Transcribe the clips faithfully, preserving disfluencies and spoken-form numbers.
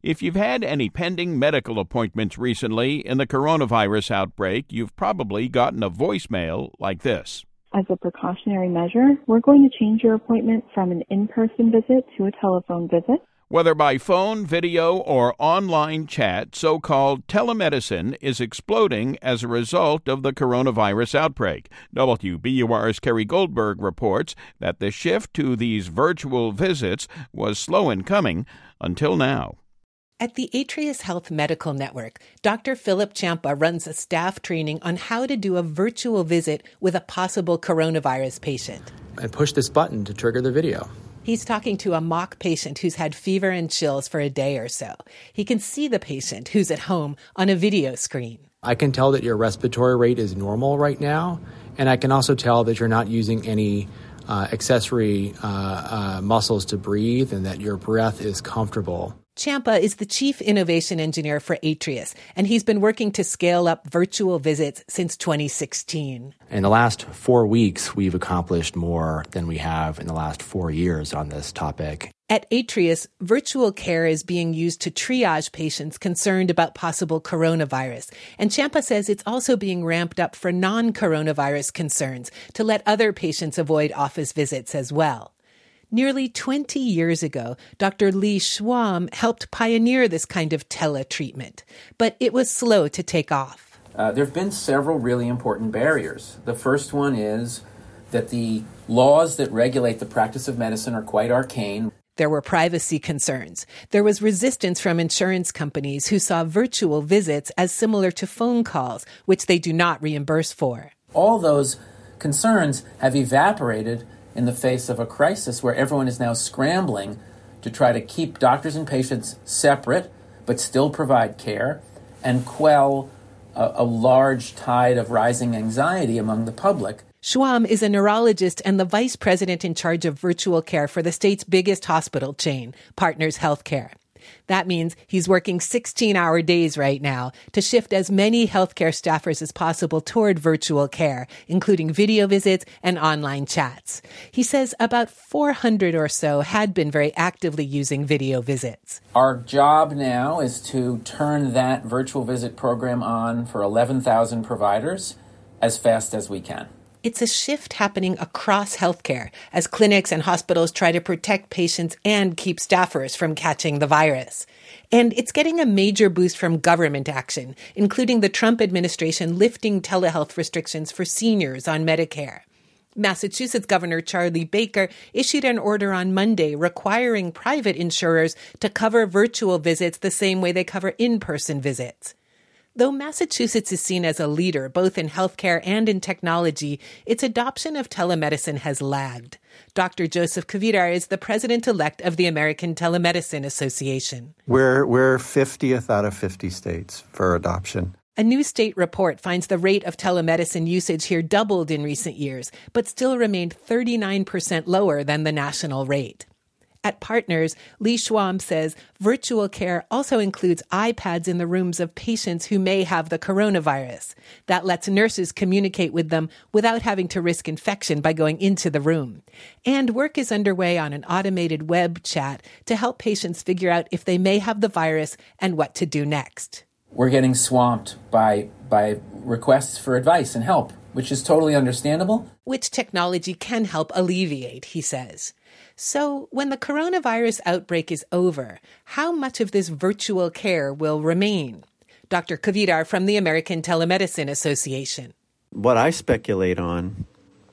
If you've had any pending medical appointments recently in the coronavirus outbreak, you've probably gotten a voicemail like this. As a precautionary measure, we're going to change your appointment from an in-person visit to a telephone visit. Whether by phone, video, or online chat, so-called telemedicine is exploding as a result of the coronavirus outbreak. W B U R's Kerry Goldberg reports that the shift to these virtual visits was slow in coming until now. At the Atrius Health Medical Network, Doctor Philip Ciampa runs a staff training on how to do a virtual visit with a possible coronavirus patient. And push this button to trigger the video. He's talking to a mock patient who's had fever and chills for a day or so. He can see the patient who's at home on a video screen. I can tell that your respiratory rate is normal right now, and I can also tell that you're not using any uh, accessory uh, uh, muscles to breathe and that your breath is comfortable. Ciampa is the chief innovation engineer for Atrius, and he's been working to scale up virtual visits since twenty sixteen. In the last four weeks, we've accomplished more than we have in the last four years on this topic. At Atrius, virtual care is being used to triage patients concerned about possible coronavirus. And Ciampa says it's also being ramped up for non-coronavirus concerns to let other patients avoid office visits as well. Nearly twenty years ago, Doctor Lee Schwam helped pioneer this kind of teletreatment, but it was slow to take off. Uh, there have been several really important barriers. The first one is that the laws that regulate the practice of medicine are quite arcane. There were privacy concerns. There was resistance from insurance companies who saw virtual visits as similar to phone calls, which they do not reimburse for. All those concerns have evaporated in the face of a crisis where everyone is now scrambling to try to keep doctors and patients separate but still provide care and quell a, a large tide of rising anxiety among the public. Schwam is a neurologist and the vice president in charge of virtual care for the state's biggest hospital chain, Partners Healthcare. That means he's working sixteen-hour days right now to shift as many healthcare staffers as possible toward virtual care, including video visits and online chats. He says about four hundred or so had been very actively using video visits. Our job now is to turn that virtual visit program on for eleven thousand providers as fast as we can. It's a shift happening across healthcare as clinics and hospitals try to protect patients and keep staffers from catching the virus. And it's getting a major boost from government action, including the Trump administration lifting telehealth restrictions for seniors on Medicare. Massachusetts Governor Charlie Baker issued an order on Monday requiring private insurers to cover virtual visits the same way they cover in-person visits. Though Massachusetts is seen as a leader both in healthcare and in technology, its adoption of telemedicine has lagged. Doctor Joseph Kvedar is the president-elect of the American Telemedicine Association. We're, we're fiftieth out of fifty states for adoption. A new state report finds the rate of telemedicine usage here doubled in recent years, but still remained thirty-nine percent lower than the national rate. At Partners, Lee Schwam says virtual care also includes iPads in the rooms of patients who may have the coronavirus. That lets nurses communicate with them without having to risk infection by going into the room. And work is underway on an automated web chat to help patients figure out if they may have the virus and what to do next. We're getting swamped by by requests for advice and help, which is totally understandable. Which technology can help alleviate, he says. So when the coronavirus outbreak is over, how much of this virtual care will remain? Doctor Kvedar from the American Telemedicine Association. What I speculate on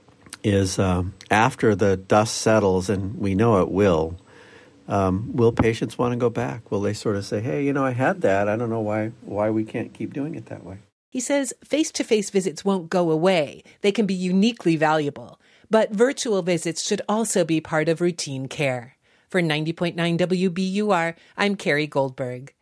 is um, after the dust settles, and we know it will, um, will patients want to go back? Will they sort of say, hey, you know, I had that. I don't know why why we can't keep doing it that way? He says face-to-face visits won't go away. They can be uniquely valuable. But virtual visits should also be part of routine care. For ninety point nine W B U R, I'm Kerry Goldberg.